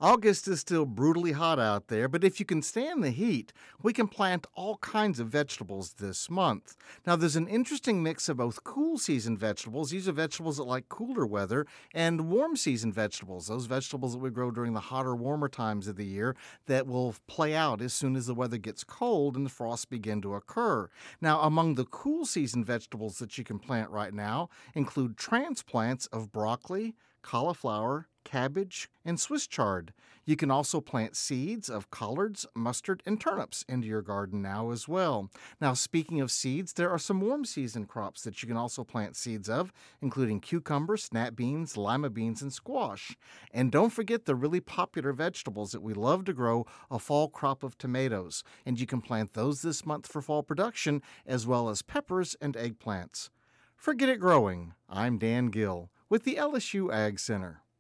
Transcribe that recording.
August is still brutally hot out there, but if you can stand the heat, we can plant all kinds of vegetables this month. Now, there's an interesting mix of both cool season vegetables. These are vegetables that like cooler weather, and warm season vegetables, those vegetables that we grow during the hotter, warmer times of the year that will play out as soon as the weather gets cold and the frosts begin to occur. Now, among the cool season vegetables that you can plant right now include transplants of broccoli, cauliflower, cabbage, and Swiss chard. You can also plant seeds of collards, mustard, and turnips into your garden now as well. Now, speaking of seeds, there are some warm season crops that you can also plant seeds of, including cucumber, snap beans, lima beans, and squash. And don't forget the really popular vegetables that we love to grow, a fall crop of tomatoes. And you can plant those this month for fall production, as well as peppers and eggplants. For Get It Growing, I'm Dan Gill with the LSU Ag Center.